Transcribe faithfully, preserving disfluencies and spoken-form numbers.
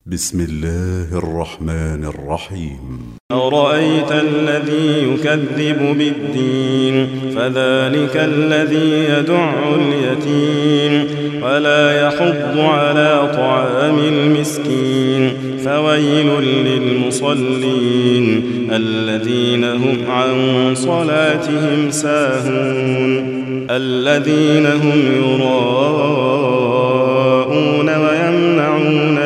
بسم الله الرحمن الرحيم. أرأيت الذي يكذب بالدين فذلك الذي يدع اليتيم ولا يحض على طعام المسكين فويل للمصلين الذين هم عن صلاتهم ساهون الذين هم يراءون ويمنعون